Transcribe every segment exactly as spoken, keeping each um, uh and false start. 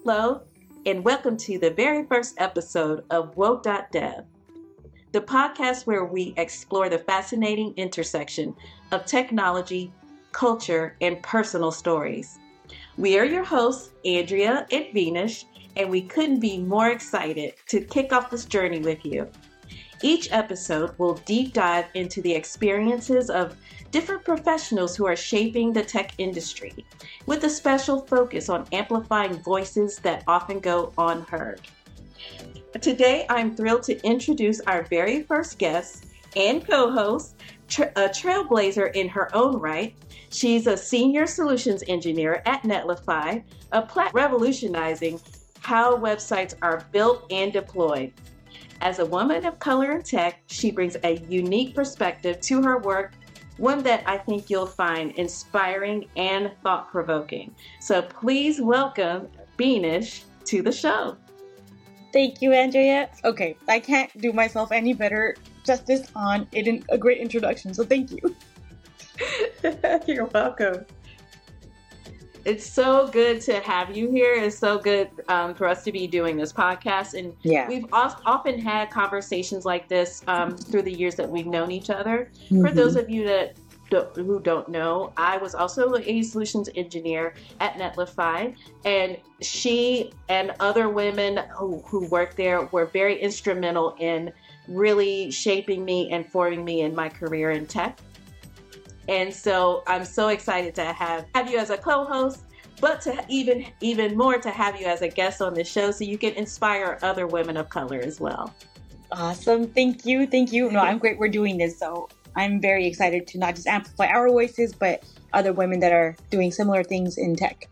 Hello, and welcome to the very first episode of Woke dot Dev, the podcast where we explore the fascinating intersection of technology, culture, and personal stories. We are your hosts, Andrea and Venus, and we couldn't be more excited to kick off this journey with you. Each episode will deep dive into the experiences of different professionals who are shaping the tech industry, with a special focus on amplifying voices that often go unheard. Today, I'm thrilled to introduce our very first guest and co-host, a trailblazer in her own right. She's a senior solutions engineer at Netlify, a platform revolutionizing how websites are built and deployed. As a woman of color in tech, she brings a unique perspective to her work, one that I think you'll find inspiring and thought-provoking. So please welcome Beanish to the show. Thank you, Andrea. Okay, I can't do myself any better justice on it, a great introduction, so thank you. You're welcome. It's so good to have you here. It's so good um, for us to be doing this podcast. And yeah. we've often had conversations like this um, through the years that we've known each other. Mm-hmm. For those of you that don't, who don't know, I was also a solutions engineer at Netlify. And she and other women who, who worked there were very instrumental in really shaping me and forming me in my career in tech. And so I'm so excited to have, have you as a co-host, but to even even more to have you as a guest on this show so you can inspire other women of color as well. Awesome. Thank you. Thank you. No, I'm great we're doing this. So I'm very excited to not just amplify our voices, but other women that are doing similar things in tech.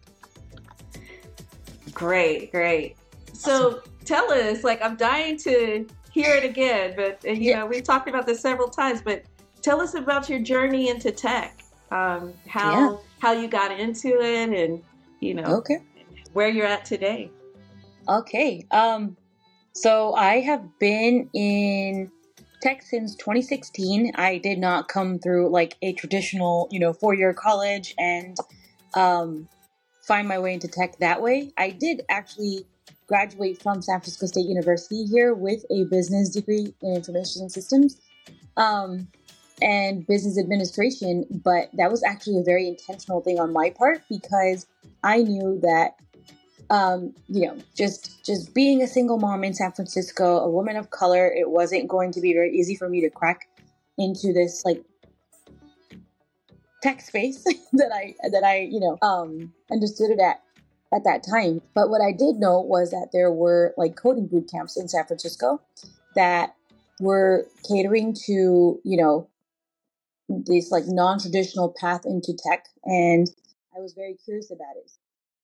Great, great. So awesome. Tell us, like, I'm dying to hear it again, but, you yeah. know, we've talked about this several times, but tell us about your journey into tech, um, how yeah. how you got into it, and you know, okay. where you're at today. Okay, um, so I have been in tech since twenty sixteen. I did not come through like a traditional, you know, four-year college and um, find my way into tech that way. I did actually graduate from San Francisco State University here with a business degree in information systems. Um, and business administration, but that was actually a very intentional thing on my part because I knew that, um, you know, just just being a single mom in San Francisco, a woman of color, it wasn't going to be very easy for me to crack into this like tech space that I that I you know um, understood it at at that time. But what I did know was that there were like coding boot camps in San Francisco that were catering to you know. this like non-traditional path into tech, and I was very curious about it.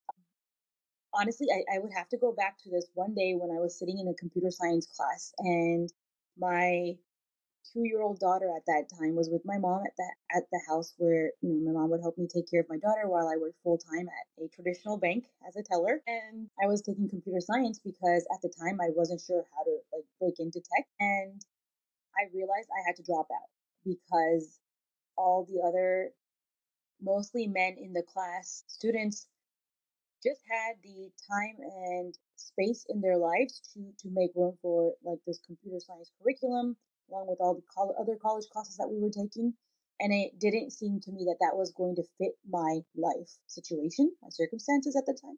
Honestly, I, I would have to go back to this one day when I was sitting in a computer science class, and my two-year-old daughter at that time was with my mom at the at the house where you know my mom would help me take care of my daughter while I worked full-time at a traditional bank as a teller. And I was taking computer science because at the time I wasn't sure how to like break into tech, and I realized I had to drop out because all the other mostly men in the class, students, just had the time and space in their lives to to make room for like this computer science curriculum along with all the col- other college classes that we were taking, and it didn't seem to me that that was going to fit my life situation, my circumstances at the time.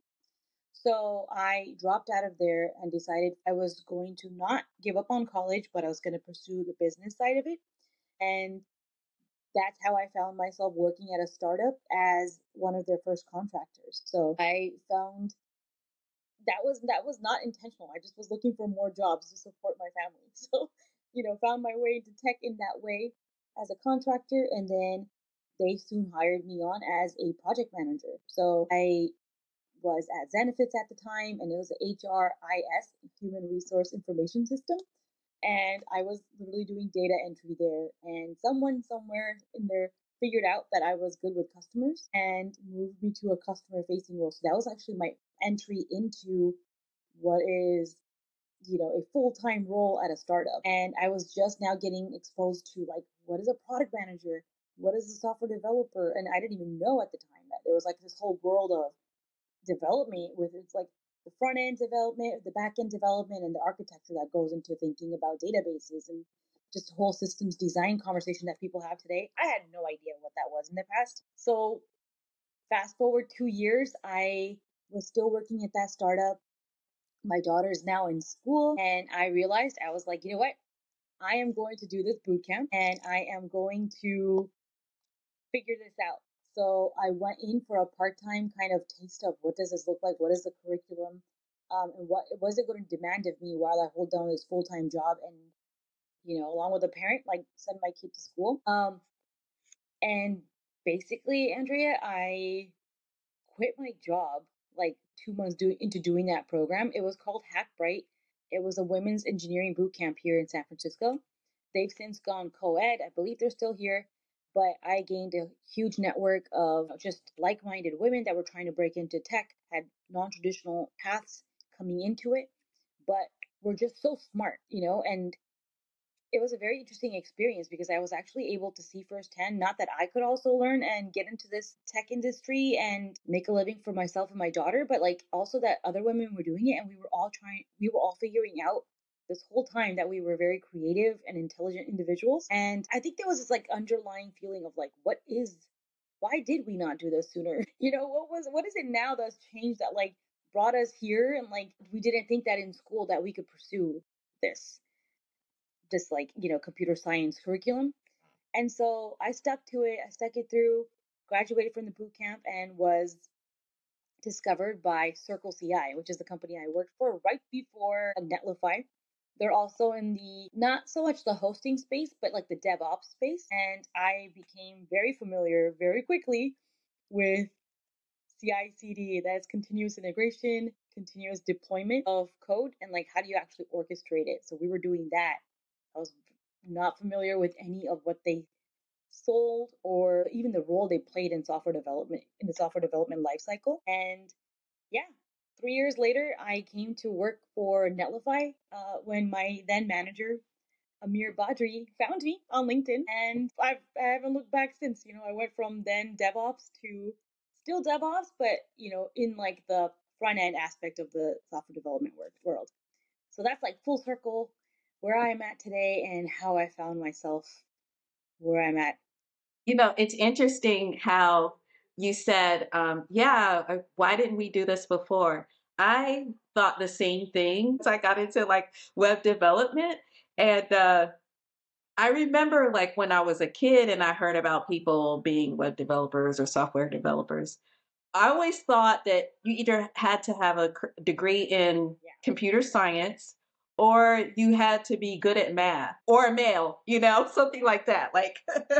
So I dropped out of there and decided I was going to not give up on college, but I was going to pursue the business side of it. And that's how I found myself working at a startup as one of their first contractors. So I found that was that was not intentional. I just was looking for more jobs to support my family. So, you know, found my way into tech in that way as a contractor, and then they soon hired me on as a project manager. So I was at Zenefits at the time, and it was a H R I S, Human Resource Information System. And I was literally doing data entry there. And someone somewhere in there figured out that I was good with customers and moved me to a customer facing role. So that was actually my entry into what is, you know, a full-time role at a startup. And I was just now getting exposed to like, what is a product manager? What is a software developer? And I didn't even know at the time that there was like this whole world of development with it's like the front end development, the back end development, and the architecture that goes into thinking about databases and just the whole systems design conversation that people have today. I had no idea what that was in the past. So fast forward two years, I was still working at that startup. My daughter is now in school, and I realized I was like, you know what? I am going to do this boot camp, and I am going to figure this out. So I went in for a part-time kind of taste of what does this look like? What is the curriculum? Um, and what was it going to demand of me while I hold down this full-time job and, you know, along with a parent, like send my kid to school. Um, and basically, Andrea, I quit my job like two months doing into doing that program. It was called Hack Bright. It was a women's engineering boot camp here in San Francisco. They've since gone co-ed. I believe they're still here, but I gained a huge network of just like-minded women that were trying to break into tech, had non-traditional paths coming into it, but were just so smart, you know, and it was a very interesting experience because I was actually able to see firsthand, not that I could also learn and get into this tech industry and make a living for myself and my daughter, but like also that other women were doing it and we were all trying, we were all figuring out this whole time that we were very creative and intelligent individuals. And I think there was this like underlying feeling of like, what is, why did we not do this sooner? You know, what was, what is it now that's changed that like brought us here? And like, we didn't think that in school that we could pursue this this like you know computer science curriculum. And so I stuck to it. I stuck it through, graduated from the boot camp, and was discovered by Circle C I, which is the company I worked for right before Netlify. They're also in the not so much the hosting space, but like the DevOps space. And I became very familiar very quickly with C I C D, that's continuous integration, continuous deployment of code, and like how do you actually orchestrate it. So we were doing that. I was not familiar with any of what they sold or even the role they played in software development in the software development lifecycle. And yeah, three years later, I came to work for Netlify uh, when my then manager Amir Badri found me on LinkedIn, and I've, I haven't looked back since. You know, I went from then DevOps to still DevOps, but you know, in like the front end aspect of the software development work, world. So that's like full circle where I'm at today and how I found myself where I'm at. You know, it's interesting how you said, um, yeah, uh, why didn't we do this before? I thought the same thing. So I got into like web development. And uh, I remember like when I was a kid and I heard about people being web developers or software developers, I always thought that you either had to have a cr- degree in Yeah. computer science or you had to be good at math or a male, you know, something like that. Like,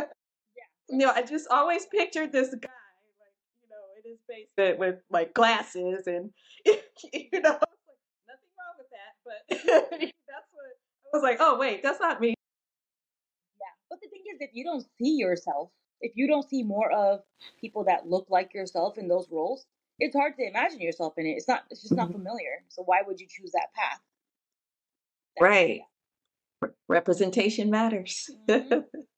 you know, I just always pictured this guy, like, you know, in his basement with like glasses and, you know, nothing wrong with that. But that's what I was like, oh, wait, that's not me. Yeah. But the thing is, if you don't see yourself, if you don't see more of people that look like yourself in those roles, it's hard to imagine yourself in it. It's not, it's just not Mhm. familiar. So why would you choose that path? That's, Right. Representation matters. hmm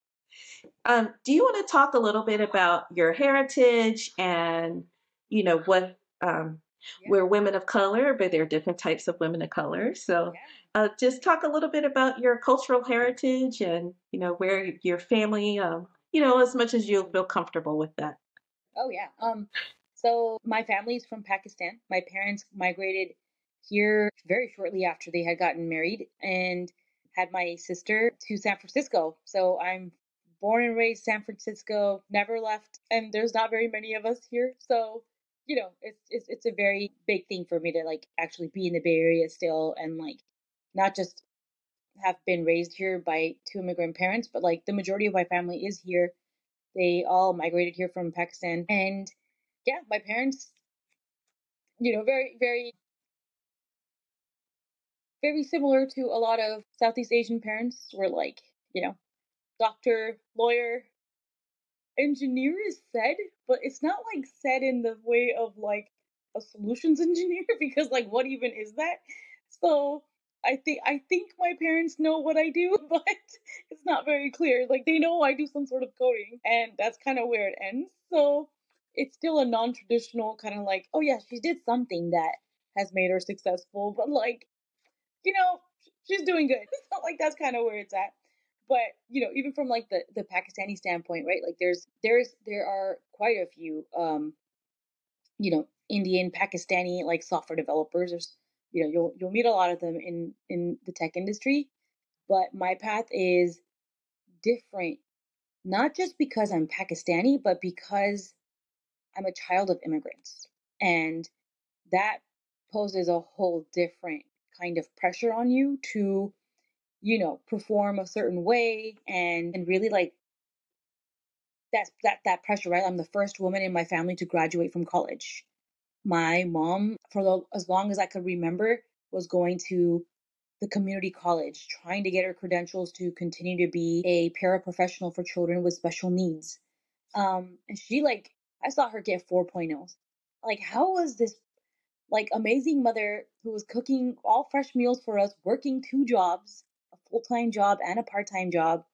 Um, do you want to talk a little bit about your heritage and, you know, what um, Yeah. we're women of color, but there are different types of women of color. So Yeah. uh, just talk a little bit about your cultural heritage and, you know, where your family, um, you know, as much as you'll feel comfortable with that. Oh yeah. Um, so my family's from Pakistan. My parents migrated here very shortly after they had gotten married and had my sister to San Francisco. So I'm born and raised San Francisco, never left, and there's not very many of us here. So, you know, it's it's it's a very big thing for me to like actually be in the Bay Area still and like not just have been raised here by two immigrant parents, but like the majority of my family is here. They all migrated here from Pakistan. And yeah, my parents, you know, very, very, very similar to a lot of Southeast Asian parents were like, you know, doctor, lawyer, engineer is said, but it's not like said in the way of like a solutions engineer because like what even is that? So I think I think my parents know what I do, but it's not very clear. Like they know I do some sort of coding, and that's kind of where it ends. So it's still a non-traditional kind of like, oh yeah, she did something that has made her successful, but like, you know, she's doing good. So like that's kind of where it's at. But you know, even from like the the Pakistani standpoint, right? Like there's there's there are quite a few um, you know, Indian, Pakistani like software developers. There's you know, you'll you'll meet a lot of them in in the tech industry, but my path is different, not just because I'm Pakistani, but because I'm a child of immigrants. And that poses a whole different kind of pressure on you to, you know, perform a certain way and and really like that's that that pressure, right? I'm the first woman in my family to graduate from college. My mom, for the, as long as I could remember, was going to the community college, trying to get her credentials to continue to be a paraprofessional for children with special needs. Um, and she like, I saw her get 4.0s. Like, how was this like amazing mother who was cooking all fresh meals for us, working two jobs, a full time job and a part time job,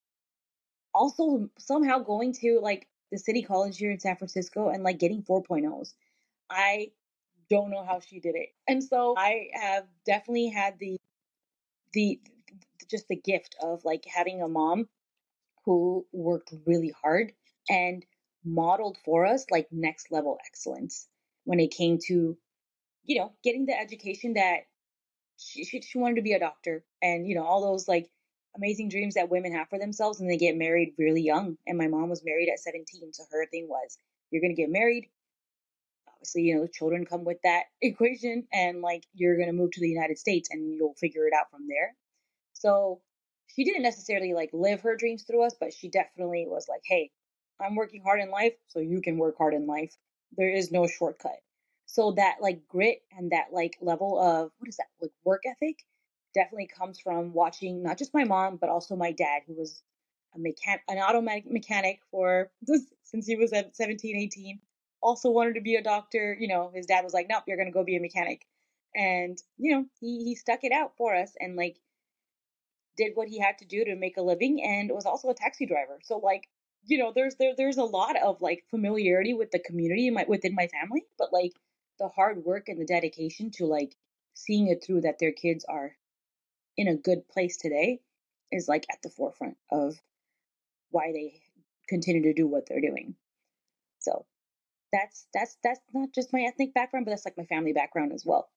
also somehow going to like the city college here in San Francisco and like getting 4.0s. I don't know how she did it. And so I have definitely had the the just the gift of like having a mom who worked really hard and modeled for us like next level excellence when it came to, you know, getting the education that she, she, she wanted to be a doctor and, you know, all those like amazing dreams that women have for themselves and they get married really young. And my mom was married at seventeen. So her thing was, you're going to get married. Obviously, you know, children come with that equation and like you're going to move to the United States and you'll figure it out from there. So she didn't necessarily like live her dreams through us, but she definitely was like, hey, I'm working hard in life, so you can work hard in life. There is no shortcut. So that like grit and that like level of what is that, like work ethic definitely comes from watching not just my mom, but also my dad, who was a mechan- an auto mechanic for since he was at seventeen, eighteen. Also wanted to be a doctor. You know, his dad was like, nope, you're going to go be a mechanic. And, you know, he, he stuck it out for us. And like, did what he had to do to make a living and was also a taxi driver. So like, you know, there's there there's a lot of like familiarity with the community in my, within my family, but like the hard work and the dedication to like seeing it through that their kids are in a good place today is like at the forefront of why they continue to do what they're doing. So that's that's that's not just my ethnic background, but that's like my family background as well.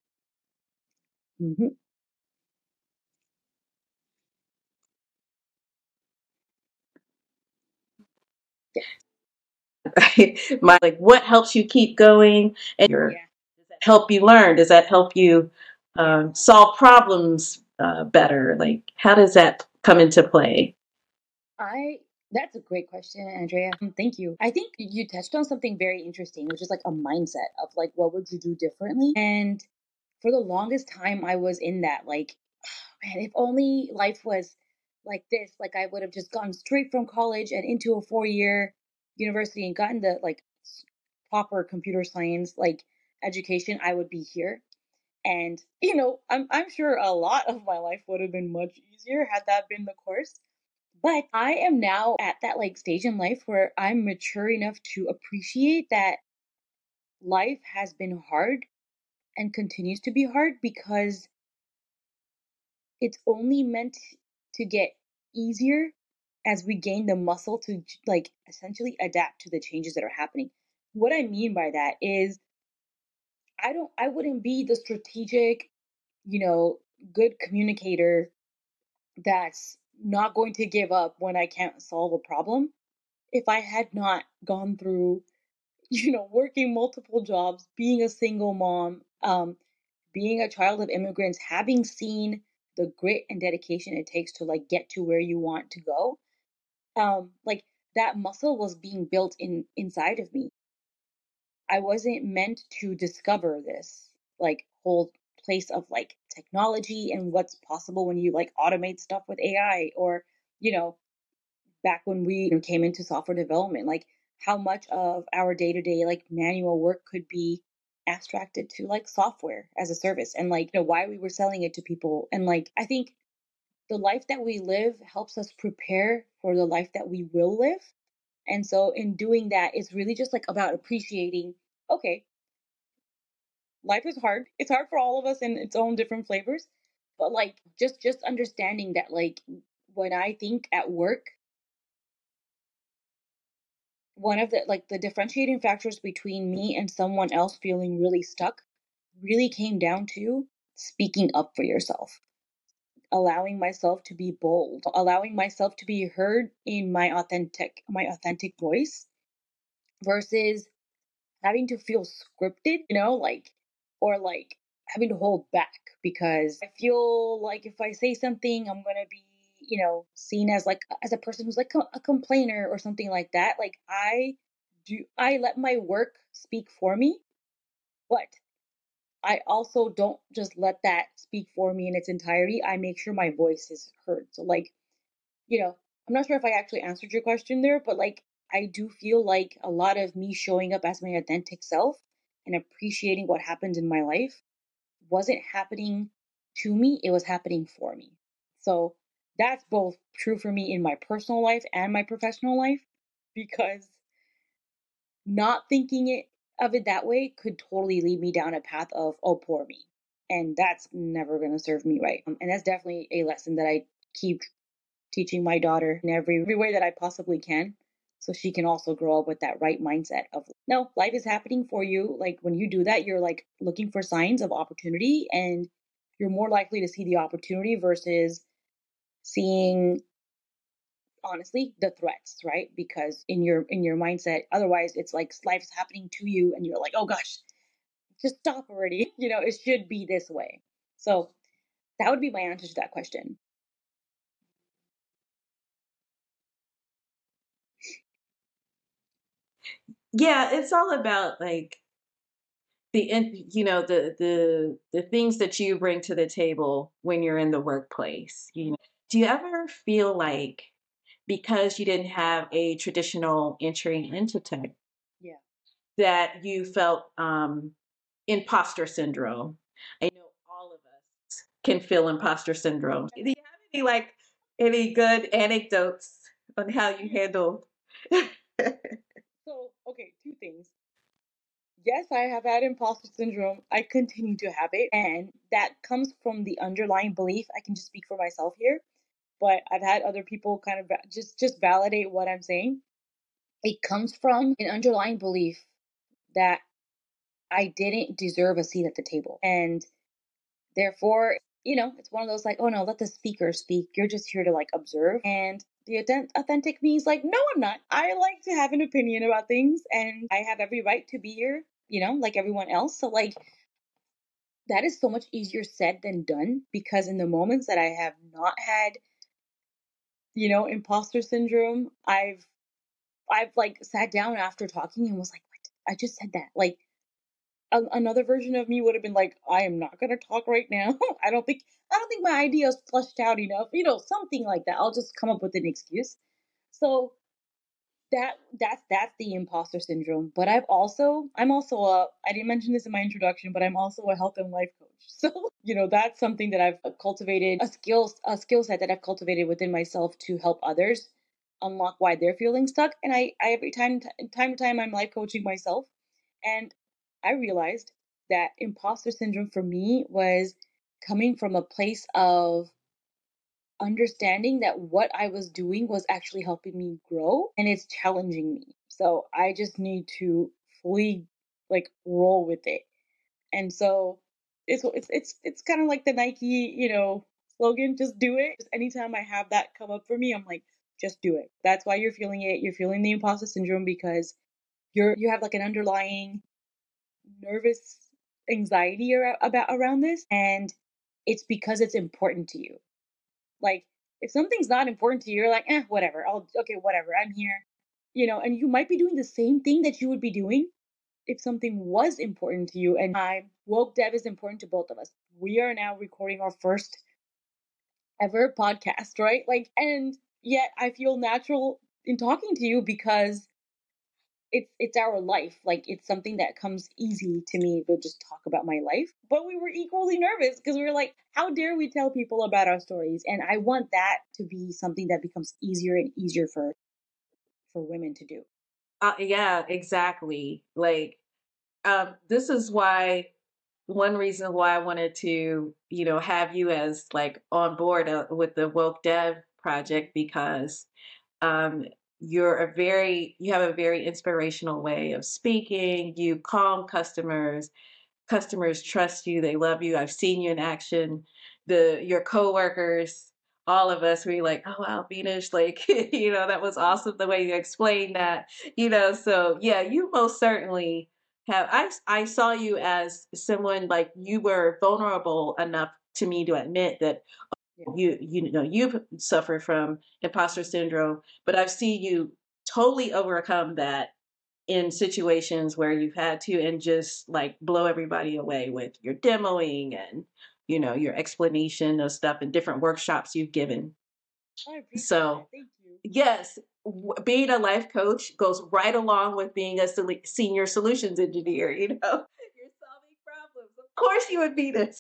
Hmm. My like what helps you keep going and your Yeah. help you learn? Does that help you um, solve problems uh, better? Like how does that come into play? I That's a great question, Andrea. Um, Thank you. I think you touched on something very interesting, which is like a mindset of like what would you do differently? And for the longest time I was in that like, man, if only life was like this, like I would have just gone straight from college and into a four-year university and gotten the like s- proper computer science like education, I would be here. And you know, I'm I'm sure a lot of my life would have been much easier had that been the course. But I am now at that like stage in life where I'm mature enough to appreciate that life has been hard and continues to be hard because it's only meant to get easier as we gain the muscle to like essentially adapt to the changes that are happening. What I mean by that is I don't I wouldn't be the strategic, you know, good communicator that's not going to give up when I can't solve a problem if I had not gone through, you know, working multiple jobs, being a single mom, um, being a child of immigrants, having seen the grit and dedication it takes to like get to where you want to go, um, like that muscle was being built in inside of me. I wasn't meant to discover this like whole place of like technology and what's possible when you like automate stuff with A I or, you know, back when we you know, came into software development, like how much of our day to day like manual work could be abstracted to like software as a service and like you know why we were selling it to people and like I think the life that we live helps us prepare for the life that we will live. And so in doing that it's really just like about appreciating, okay, life is hard. It's hard for all of us in its own different flavors. But like just just understanding that like when I think at work, one of the like the differentiating factors between me and someone else feeling really stuck really came down to speaking up for yourself, allowing myself to be bold, allowing myself to be heard in my authentic my authentic voice versus having to feel scripted, you know, like or like having to hold back because I feel like if I say something, I'm going to be, you know, seen as like as a person who's like a complainer or something like that. Like I do I let my work speak for me, but I also don't just let that speak for me in its entirety. I make sure my voice is heard. So like, you know, I'm not sure if I actually answered your question there, but like I do feel like a lot of me showing up as my authentic self and appreciating what happened in my life wasn't happening to me, it was happening for me. So that's both true for me in my personal life and my professional life because not thinking it of it that way could totally lead me down a path of oh poor me, and that's never going to serve me right. Um, and that's definitely a lesson that I keep teaching my daughter in every, every way that I possibly can, so she can also grow up with that right mindset of no, life is happening for you. Like when you do that, you're like looking for signs of opportunity, and you're more likely to see the opportunity versus seeing honestly the threats, right? Because in your in your mindset otherwise it's like life's happening to you and you're like oh gosh, just stop already. You know, it should be this way. So that would be my answer to that question. Yeah, it's all about like the in- you know the the the things that you bring to the table when you're in the workplace. You know, do you ever feel like because you didn't have a traditional entry into tech Yeah. that you felt um, imposter syndrome? I know all of us can feel imposter syndrome. Do you have any like any good anecdotes on how you handle? So okay, two things. Yes, I have had imposter syndrome. I continue to have it, and that comes from the underlying belief. I can just speak for myself here, but I've had other people kind of va- just just validate what I'm saying. It comes from an underlying belief that I didn't deserve a seat at the table. And therefore, you know, it's one of those like, oh no, let the speaker speak. You're just here to like observe. And the authen- authentic me is like, no, I'm not. I like to have an opinion about things and I have every right to be here, you know, like everyone else. So, like, that is so much easier said than done because in the moments that I have not had, you know, imposter syndrome, I've, I've like sat down after talking and was like, what? I just said that. Like, a, another version of me would have been like, I am not going to talk right now. I don't think I don't think my idea is fleshed out enough. You know, something like that. I'll just come up with an excuse. So that that's that's the imposter syndrome. But I've also I'm also a I didn't mention this in my introduction, but I'm also a health and life coach. So you know that's something that I've cultivated a skill a skill set that I've cultivated within myself to help others unlock why they're feeling stuck. And I, I every time time to time I'm life coaching myself, and I realized that imposter syndrome for me was coming from a place of understanding that what I was doing was actually helping me grow and it's challenging me. So I just need to fully like roll with it. And so it's it's it's it's kind of like the Nike, you know, slogan, just do it. Just anytime I have that come up for me, I'm like, just do it. That's why you're feeling it. You're feeling the imposter syndrome because you're you have like an underlying nervous anxiety ar- about around this and it's because it's important to you. Like if something's not important to you, you're like, eh, whatever. I'll okay, whatever. I'm here. You know, and you might be doing the same thing that you would be doing if something was important to you. And I woke dev is important to both of us. We are now recording our first ever podcast, right? Like and yet I feel natural in talking to you because it's it's our life. Like it's something that comes easy to me to just talk about my life. But we were equally nervous because we were like, how dare we tell people about our stories? And I want that to be something that becomes easier and easier for for women to do. Uh, yeah, exactly. Like, um, this is why. one reason why I wanted to, you know, have you as like on board uh, with the Woke Dev project because um, you're a very, you have a very inspirational way of speaking. You calm customers. Customers trust you. They love you. I've seen you in action. The your coworkers, all of us, we like, oh wow, Venus, like, you know, that was awesome the way you explained that, you know. So yeah, you most certainly have. I I saw you as someone like you were vulnerable enough to me to admit that Yeah. you you know you've suffered from imposter syndrome, but I've seen you totally overcome that in situations where you've had to and just like blow everybody away with your demoing and you know your explanation of stuff and different workshops you've given. I appreciate that. So Thank you. yes, w- being a life coach goes right along with being a solu- senior solutions engineer. You know, you're solving problems. Of course, you would be this.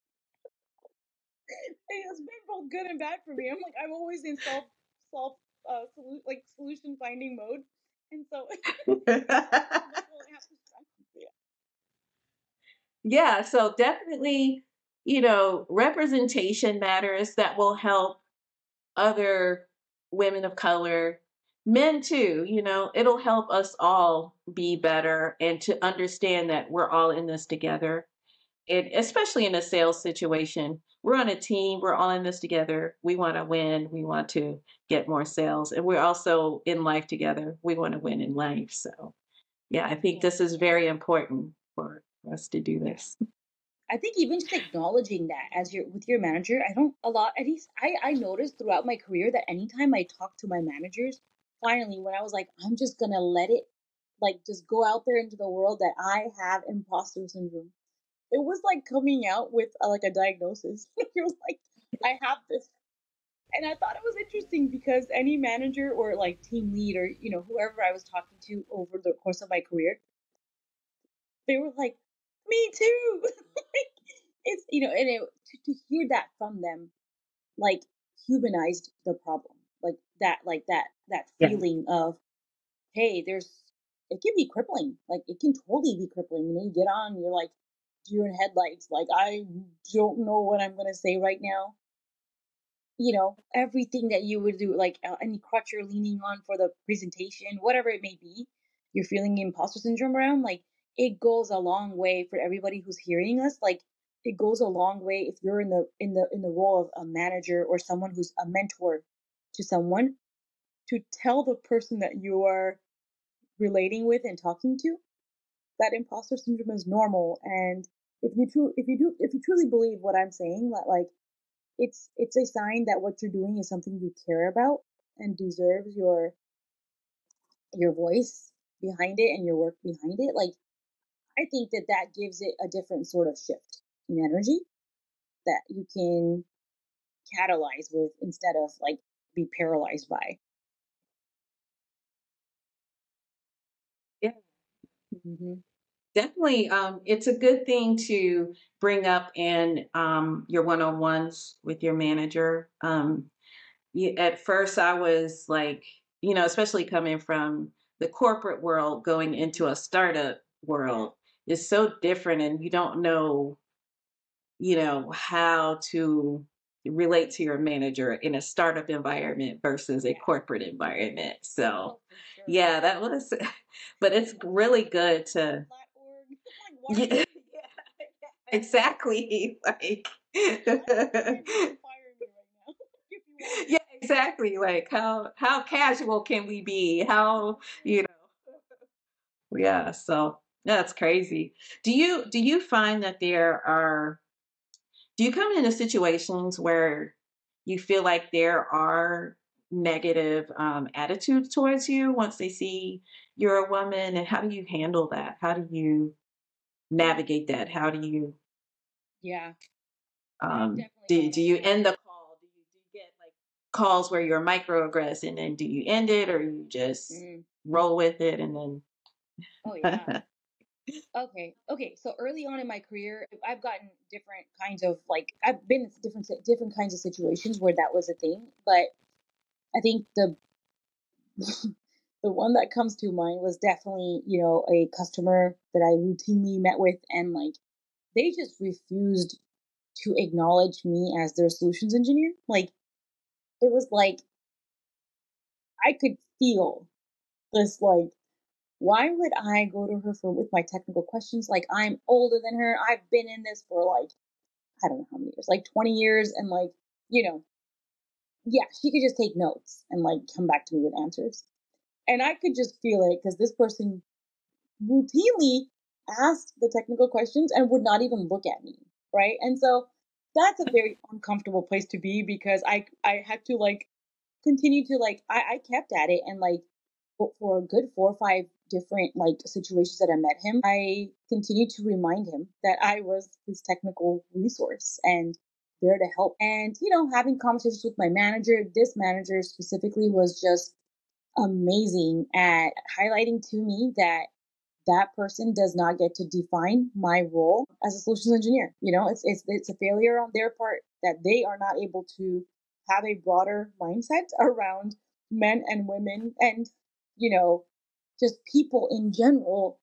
Hey, it's been both good and bad for me. I'm like I'm always in self self uh solu- like solution finding mode, and so like, well, it has to yeah. Yeah, so definitely, you know, representation matters. That will help other women of color, men too, you know, it'll help us all be better and to understand that we're all in this together. And especially in a sales situation, we're on a team, we're all in this together. We want to win, we want to get more sales, and we're also in life together. We want to win in life. So, yeah, I think Yeah. this is very important for us to do Yeah. this. I think even just acknowledging that as your with your manager, I don't a lot at least I I noticed throughout my career that anytime I talk to my managers, finally when I was like, I'm just gonna let it like just go out there into the world that I have imposter syndrome. It was like coming out with a, like a diagnosis. It was like I have this, and I thought it was interesting because any manager or like team lead or you know whoever I was talking to over the course of my career, they were like, "Me too." Like, it's you know, and it, to, to hear that from them, like humanized the problem, like that, like that, that Yeah. feeling of, hey, there's, it can be crippling, like it can totally be crippling. You know, you get on, you're like, you're in headlights, like I don't know what I'm gonna say right now. You know, everything that you would do, like uh, any crutch you're leaning on for the presentation, whatever it may be, you're feeling imposter syndrome around, like it goes a long way for everybody who's hearing us. Like it goes a long way if you're in the in the in the role of a manager or someone who's a mentor to someone, to tell the person that you are relating with and talking to that imposter syndrome is normal. And if you tru- if you do if you truly believe what I'm saying, that like it's it's a sign that what you're doing is something you care about and deserves your your voice behind it and your work behind it. Like I think that that gives it a different sort of shift in energy that you can catalyze with instead of like be paralyzed by. Yeah. Mm-hmm. Definitely, um, it's a good thing to bring up in um, your one-on-ones with your manager. Um, you, at first, I was like, you know, especially coming from the corporate world, going into a startup Yeah. world is so different, and you don't know, you know, how to relate to your manager in a startup environment versus a Yeah. corporate environment. So, Oh, for sure. yeah, that was, but it's really good Like to. flat org. Like why are Yeah, you exactly. Like, why are you trying to like fire me right now? If you want. yeah, exactly. Like, how how casual can we be? How, you know? Yeah. So that's crazy. Do you do you find that there are? Do you come into situations where you feel like there are negative um, attitudes towards you once they see you're a woman, and how do you handle that? How do you navigate that? How do you Yeah, I've Um, definitely do gone do on you that. end the call? Do you do you get like calls where you're microaggressed and then do you end it or you just Mm. roll with it and Oh yeah. then Okay. Okay. So early on in my career, I've gotten different kinds of like I've been in different si- different kinds of situations where that was a thing. But I think the the one that comes to mind was definitely you know a customer that I routinely met with, and like they just refused to acknowledge me as their solutions engineer. Like, it was like I could feel this, like, why would I go to her for with my technical questions? Like, I'm older than her. I've been in this for like, I don't know how many years, like twenty years. And like, you know, yeah, she could just take notes and like come back to me with answers. And I could just feel it because this person routinely asked the technical questions and would not even look at me. Right. And so that's a very uncomfortable place to be because I, I had to like continue to like, I, I kept at it and like for, for a good four or five different like situations that I met him, I continued to remind him that I was his technical resource and there to help. And, you know, having conversations with my manager, this manager specifically was just amazing at highlighting to me that that person does not get to define my role as a solutions engineer. You know, it's it's it's a failure on their part that they are not able to have a broader mindset around men and women and, you know, just people in general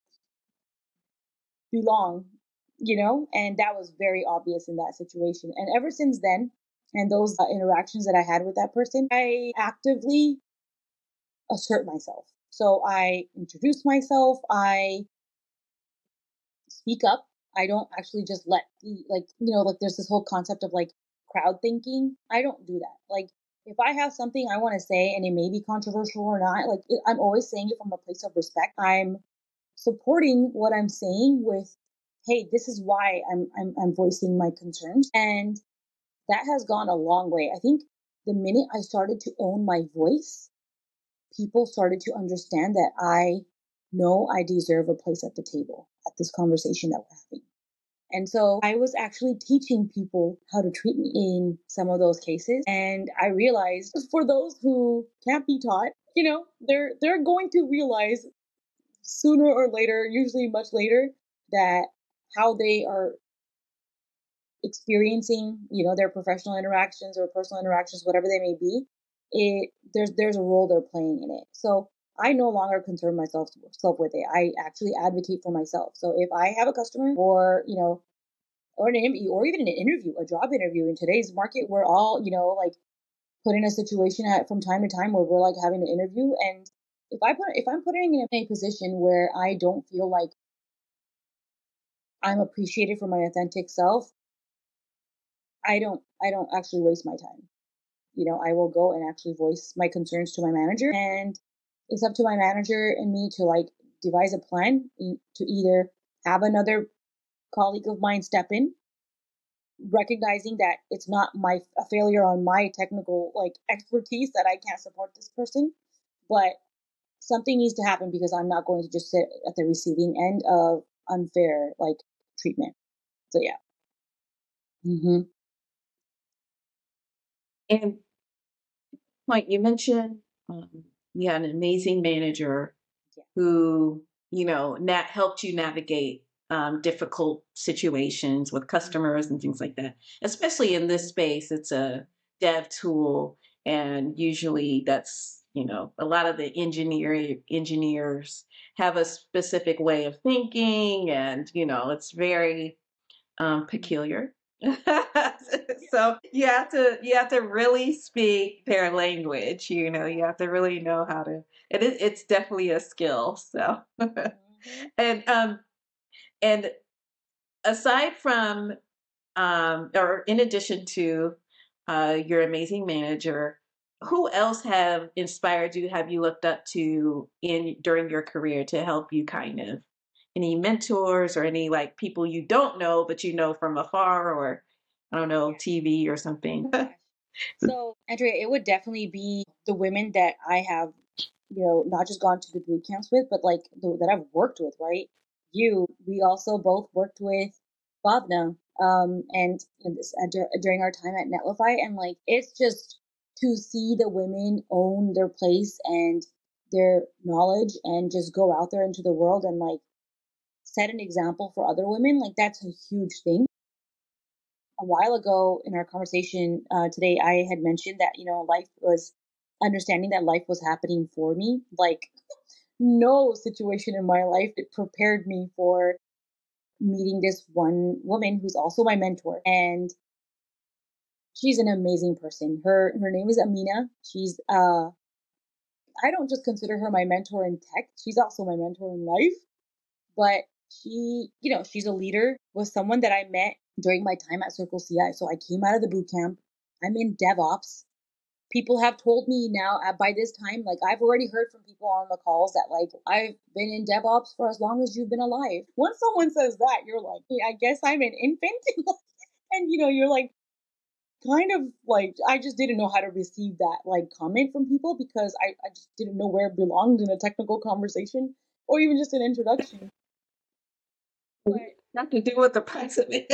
belong, you know, and that was very obvious in that situation. And ever since then, and those uh, interactions that I had with that person, I actively assert myself. So I introduce myself, I speak up. I don't actually just let the, like, you know, like there's this whole concept of like crowd thinking. I don't do that. Like, if I have something I want to say and it may be controversial or not, like it, I'm always saying it from a place of respect. I'm supporting what I'm saying with, hey, this is why I'm I'm, I'm voicing my concerns, and that has gone a long way. I think the minute I started to own my voice, people started to understand that I know I deserve a place at the table at this conversation that we're having. And so I was actually teaching people how to treat me in some of those cases. And I realized for those who can't be taught, you know, they're they're going to realize sooner or later, usually much later, that how they are experiencing, you know, their professional interactions or personal interactions, whatever they may be, it there's there's a role they're playing in it. So I no longer concern myself self with it. I actually advocate for myself. So if I have a customer or, you know, or an interview or even an interview, a job interview in today's market, we're all, you know, like put in a situation at from time to time where we're like having an interview. And if I put if I'm putting in a position where I don't feel like I'm appreciated for my authentic self, I don't I don't actually waste my time. You know, I will go and actually voice my concerns to my manager, and it's up to my manager and me to like devise a plan to either have another colleague of mine step in, recognizing that it's not my a failure on my technical like expertise that I can't support this person, but something needs to happen because I'm not going to just sit at the receiving end of unfair like treatment. So yeah. Mm-hmm. And like you mentioned, um, you had an amazing manager Yeah. who, you know, na- helped you navigate um, difficult situations with customers and things like that. Especially in this space, it's a dev tool, and usually that's, you know, a lot of the engineer engineers have a specific way of thinking, and you know, it's very um, peculiar. So you have to you have to really speak their language. You know, you have to really know how to. It is it's definitely a skill. So Mm-hmm. and um and aside from um or in addition to uh your amazing manager, who else have inspired you? Have you looked up to in during your career to help you kind of any mentors or any like people you don't know but you know from afar or I don't know T V or something. So, Andrea, it would definitely be the women that I have, you know, not just gone to the boot camps with, but like the, that I've worked with, right? You, we also both worked with Bhavna, um, and, and this, uh, dur- during our time at Netlify, and like it's just to see the women own their place and their knowledge and just go out there into the world and like set an example for other women. Like that's a huge thing. A while ago in our conversation uh, today, I had mentioned that, you know, life was understanding that life was happening for me. Like, no situation in my life that prepared me for meeting this one woman who's also my mentor, and she's an amazing person. Her her name is Amina. She's uh I don't just consider her my mentor in tech. She's also my mentor in life. But she, you know, she's a leader, was someone that I met during my time at Circle C I. So I came out of the boot camp. I'm in DevOps. People have told me now uh, by this time, like I've already heard from people on the calls that like I've been in DevOps for as long as you've been alive. Once someone says that, you're like, "Hey, I guess I'm an infant." And you know, you're like kind of like I just didn't know how to receive that like comment from people because I, I just didn't know where it belonged in a technical conversation or even just an introduction. But Not to do with the price of it.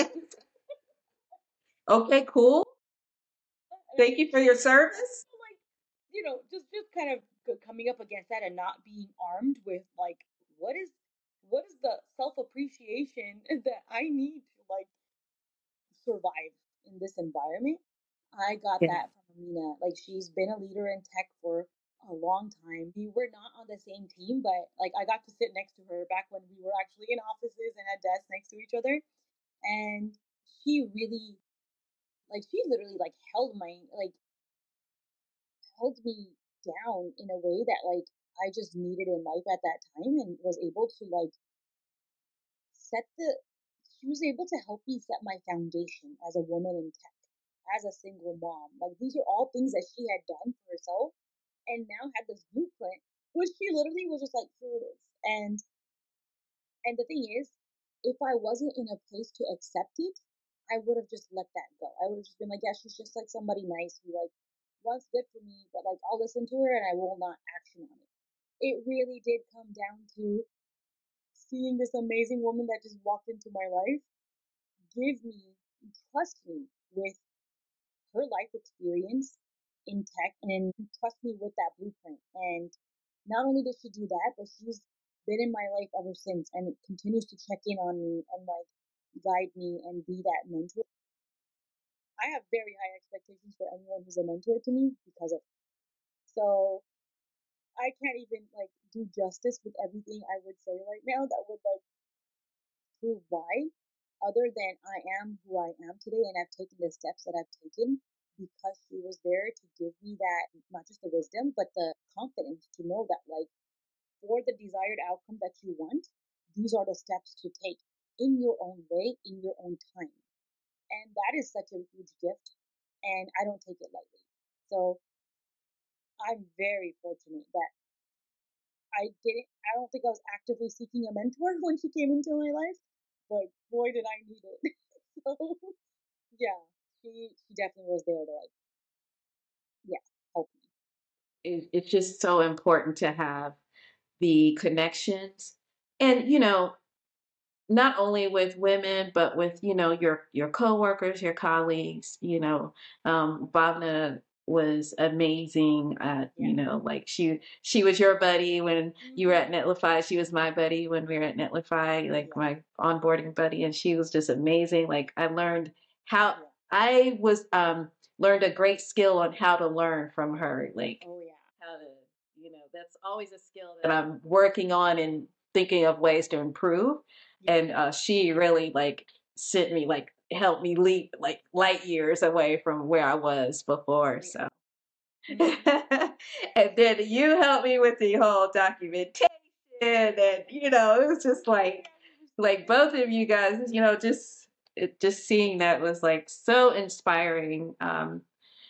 Okay, cool. Thank you for your service. like you know just just kind of coming up against that and not being armed with like what is what is the self-appreciation that I need to like survive in this environment. I got Yeah. that from Amina. Like she's been a leader in tech for a long time. We were not on the same team, but like I got to sit next to her back when we were actually in offices and at desks next to each other. And she really like she literally like held my like held me down in a way that like I just needed in life at that time and was able to like set the she was able to help me set my foundation as a woman in tech, as a single mom. Like these are all things that she had done for herself and now had this blueprint, which she literally was just like, here it is. And and the thing is, if I wasn't in a place to accept it, I would have just let that go. I would have just been like, yeah, she's just like somebody nice who like wants good for me, but like I'll listen to her and I will not action on it. It really did come down to seeing this amazing woman that just walked into my life give me, trust me with her life experience in tech and trust me with that blueprint. And not only did she do that, but she's been in my life ever since and continues to check in on me and like guide me and be that mentor. I have very high expectations for anyone who's a mentor to me because of it. So I can't even like do justice with everything I would say right now that would like prove why, other than I am who I am today and I've taken the steps that I've taken because she was there to give me that, not just the wisdom, but the confidence to know that, like, for the desired outcome that you want, these are the steps to take in your own way, in your own time. And that is such a huge gift, and I don't take it lightly. So I'm very fortunate that I didn't, I don't think I was actively seeking a mentor when she came into my life, but boy, did I need it. So yeah, she she definitely was there to like, yeah, help me. It, it's just so important to have the connections. And, you know, not only with women, but with, you know, your your coworkers, your colleagues, you know, um, Bhavna was amazing at, Yeah. you know, like she she was your buddy when you were at Mhm. Netlify. She was my buddy when we were at Netlify, like Yeah. my onboarding buddy, and she was just amazing. Like I learned how Yeah. I was um learned a great skill on how to learn from her. Like Oh yeah. how to, you know, that's always a skill that I'm working on and thinking of ways to improve. Yeah. And uh, she really like sent me like helped me leap like light years away from where I was before. Oh So yeah. Mhm. and then you helped me with the whole documentation and you know it was just like like both of you guys, you know, just it just seeing that was like so inspiring. Um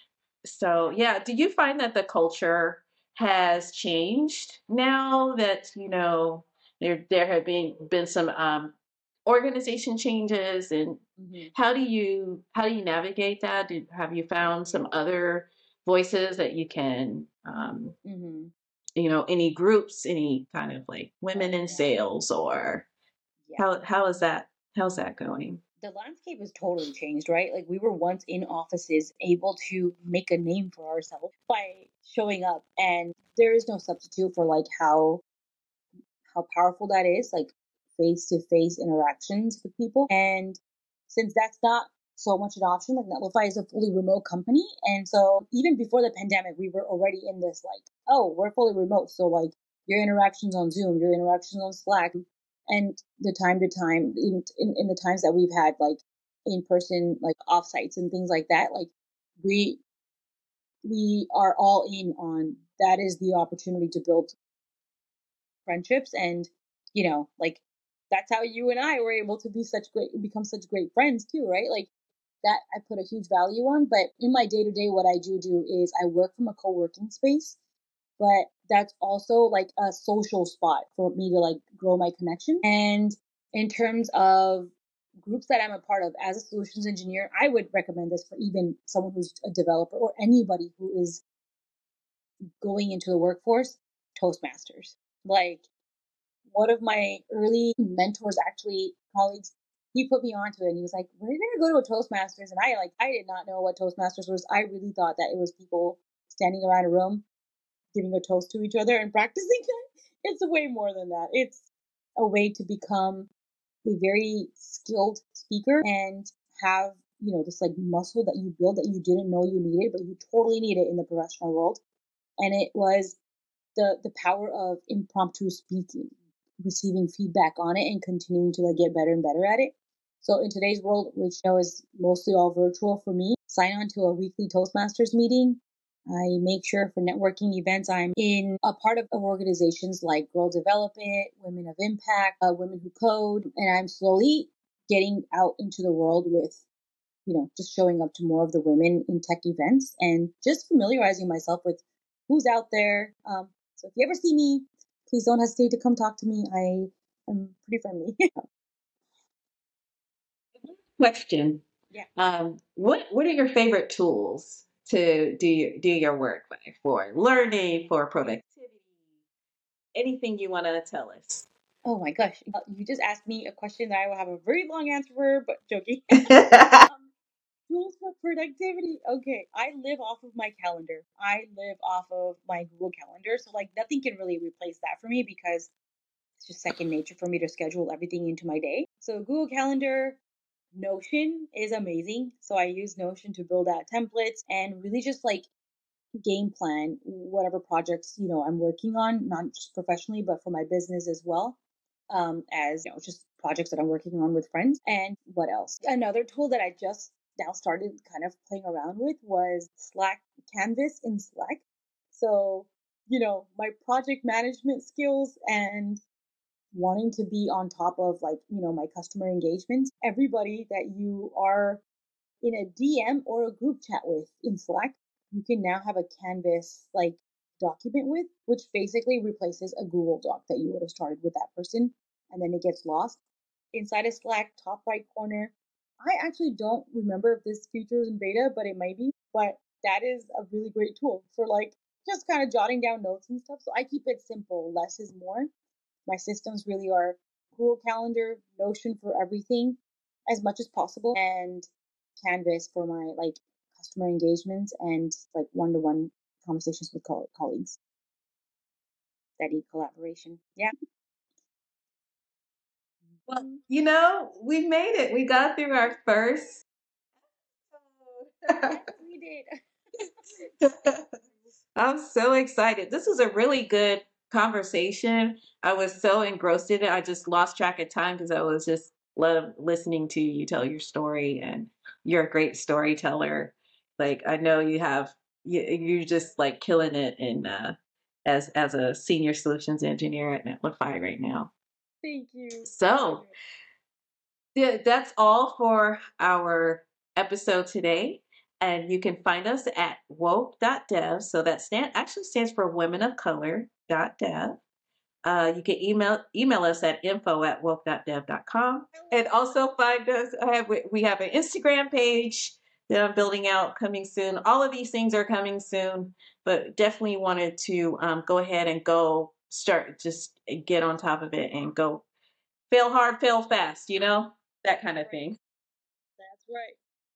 so yeah, do you find that the culture has changed now that, you know, there there have been been some um organization changes, and Mhm. how do you how do you navigate that? Do, have you found some other voices that you can um Mhm. you know, any groups, any kind of like women Oh in yeah. sales, or Yeah. how how is that how's that going? The landscape has totally changed, right? Like we were once in offices able to make a name for ourselves by showing up, and there is no substitute for like how how powerful that is, like face to face interactions with people. And since that's not so much an option, like Netlify is a fully remote company. And so even before the pandemic, we were already in this like, oh, we're fully remote. So like your interactions on Zoom, your interactions on Slack. And the time to time, in, in, in the times that we've had like in person, like offsites and things like that, like we we are all in on that is the opportunity to build friendships and you know like that's how you and I were able to be such great become such great friends too, right? Like that I put a huge value on. But in my day to day, what I do do is I work from a co working space, but that's also like a social spot for me to like grow my connection. And in terms of groups that I'm a part of as a solutions engineer, I would recommend this for even someone who's a developer or anybody who is going into the workforce. Toastmasters. Like one of my early mentors, actually colleagues, he put me onto it and he was like, we're going to go to a Toastmasters. And I like, I did not know what Toastmasters was. I really thought that it was people standing around a room giving a toast to each other and practicing it. It's way more than that. It's a way to become a very skilled speaker and have, you know, this like muscle that you build that you didn't know you needed, but you totally need it in the professional world. And it was the the power of impromptu speaking, receiving feedback on it and continuing to like get better and better at it. So in today's world, which you know is mostly all virtual for me, sign on to a weekly Toastmasters meeting. I make sure for networking events I'm in a part of organizations like Girl Develop It, Women of Impact, uh, Women Who Code, and I'm slowly getting out into the world with, you know, just showing up to more of the women in tech events and just familiarizing myself with who's out there. Um, so if you ever see me, please don't hesitate to come talk to me. I am pretty friendly. Question. Yeah. Um, what what are your favorite tools to do your, do your work by for learning, for productivity, anything you want to tell us? Oh my gosh. Uh, You just asked me a question that I will have a very long answer for, but joking. um, Tools for productivity. Okay. I live off of my calendar. I live off of my Google Calendar. So, like, nothing can really replace that for me because it's just second nature for me to schedule everything into my day. So Google Calendar, Notion is amazing. So I use Notion to build out templates and really just like game plan whatever projects, you know, I'm working on, not just professionally, but for my business as well. Um, as you know, just projects that I'm working on with friends. And what else? Another tool that I just now started kind of playing around with was Slack Canvas in Slack. So, you know, my project management skills and wanting to be on top of like, you know, my customer engagements, everybody that you are in a D M or a group chat with in Slack, you can now have a Canvas like document with, which basically replaces a Google Doc that you would have started with that person and then it gets lost. Inside of Slack, top right corner, I actually don't remember if this feature is in beta, but it might be. But that is a really great tool for like just kind of jotting down notes and stuff. So I keep it simple. Less is more. My systems really are Google Calendar, Notion for everything as much as possible, and Canvas for my like customer engagements and like one-to-one conversations with coll- colleagues. Steady collaboration. Yeah. Well, you know, we made it. We got through our first. Yes, we did. I'm so excited. This was a really good conversation. I was so engrossed in it. I just lost track of time because I was just love listening to you tell your story, and you're a great storyteller. Like I know you have you you're just like killing it in uh as as a senior solutions engineer at Netlify right now. Thank you. So yeah, that's all for our episode today. And you can find us at woke dot dev. So that stand actually stands for women of color dot dev. Uh, you can email email us at info at woke dot dev dot com. And also find us. I have we have an Instagram page that I'm building out coming soon. All of these things are coming soon, but definitely wanted to um, go ahead and go start just get on top of it and go fail hard, fail fast, you know, that kind of thing. That's right.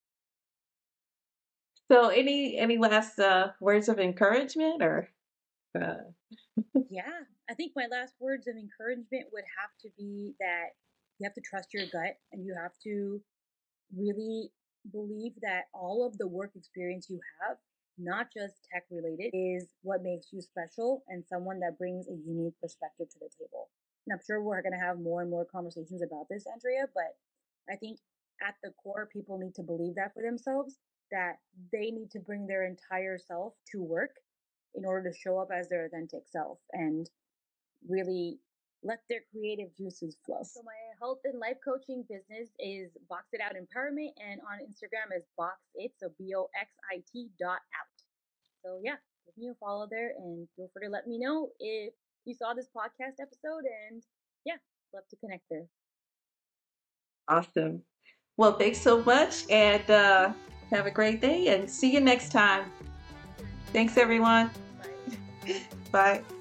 So, any any last uh, words of encouragement or? Uh... Yeah, I think my last words of encouragement would have to be that you have to trust your gut and you have to really believe that all of the work experience you have, not just tech related, is what makes you special and someone that brings a unique perspective to the table. And I'm sure we're going to have more and more conversations about this, Andrea, but I think at the core, people need to believe that for themselves, that they need to bring their entire self to work in order to show up as their authentic self and really let their creative juices flow. So my health and life coaching business is Box It Out Empowerment, and on Instagram is Box It, so B O X I T dot out. So yeah, give me a follow there, and feel free to let me know if you saw this podcast episode, and yeah, love to connect there. Awesome. Well, thanks so much, and uh, have a great day, and see you next time. Thanks, everyone. Bye. Bye.